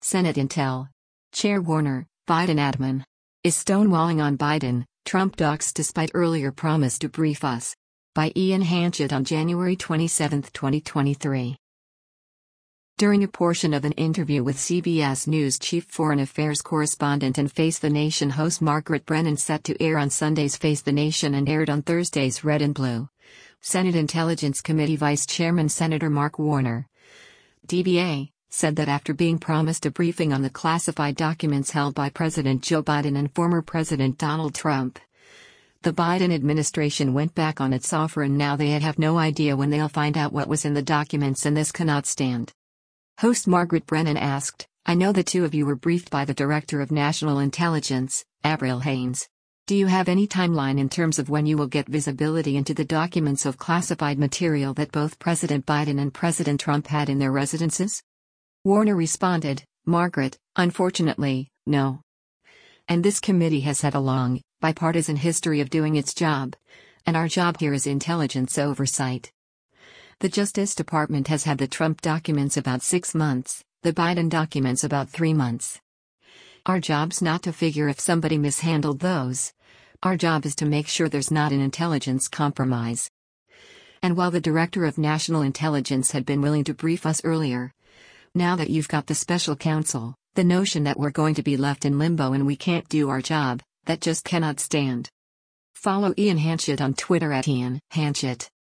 Senate Intel. Chair Warner, Biden admin. Is stonewalling on Biden, Trump docs despite earlier promise to brief us. By Ian Hanchett on January 27, 2023. During a portion of an interview with CBS News chief foreign affairs correspondent and Face the Nation host Margaret Brennan set to air on Sunday's Face the Nation and aired on Thursday's Red and Blue, Senate Intelligence Committee Vice Chairman Senator Mark Warner, DBA, said that after being promised a briefing on the classified documents held by President Joe Biden and former President Donald Trump, the Biden administration went back on its offer and now they have no idea when they'll find out what was in the documents, and this cannot stand. Host Margaret Brennan asked, "I know the two of you were briefed by the Director of National Intelligence, Avril Haines. Do you have any timeline in terms of when you will get visibility into the documents of classified material that both President Biden and President Trump had in their residences?" Warner responded, "Margaret, unfortunately, no. And this committee has had a long, bipartisan history of doing its job, and our job here is intelligence oversight. The Justice Department has had the Trump documents about 6 months, the Biden documents about 3 months. Our job's not to figure if somebody mishandled those. Our job is to make sure there's not an intelligence compromise. And while the Director of National Intelligence had been willing to brief us earlier, now that you've got the special counsel, the notion that we're going to be left in limbo and we can't do our job, that just cannot stand." Follow Ian Hanchett on Twitter at Ian Hanchett.